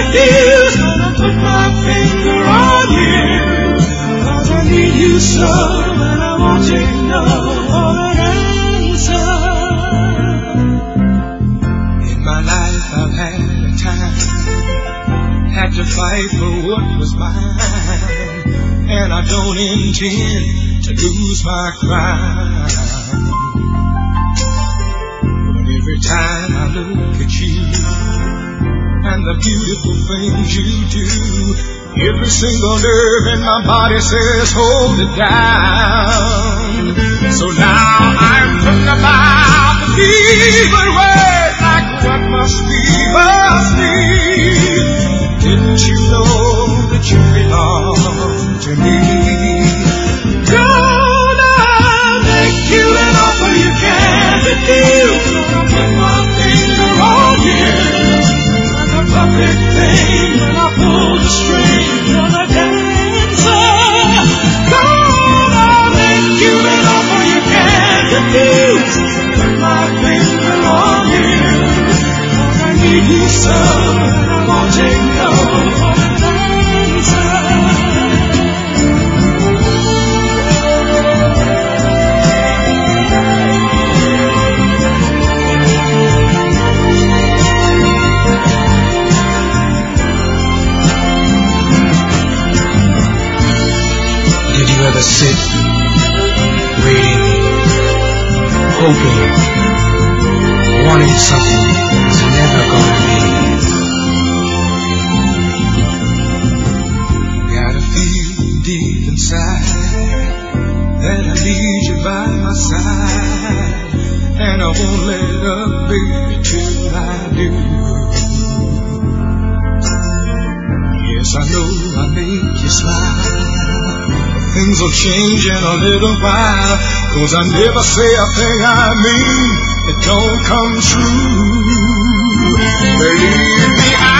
refuse. Gonna put my finger on you. 'Cause I need you so, and I want you to know an answer. In my life I've had a time, had to fight for what was mine, and I don't intend to lose my crown. But every time I look at you and the beautiful things you do, every single nerve in my body says hold it down. So now I'm talking about the fever way, like what must be, must be. Didn't you know that you belong to me? Gonna make you an offer you can't refuse. Gonna put my finger on you. Like a perfect thing when I pull the string. Gonna dancer. Gonna make you an offer you can't refuse. Put my finger on you. 'Cause I need you so, and I want you to know an answer. Did you ever sit waiting, hoping, wanting something that's never gonna be? Gotta feel deep inside that I need you by my side, and I won't let up, baby, till I do. Yes, I know I make you smile. Things will change in a little while, 'cause I never say a thing I mean that don't come true. Believe me,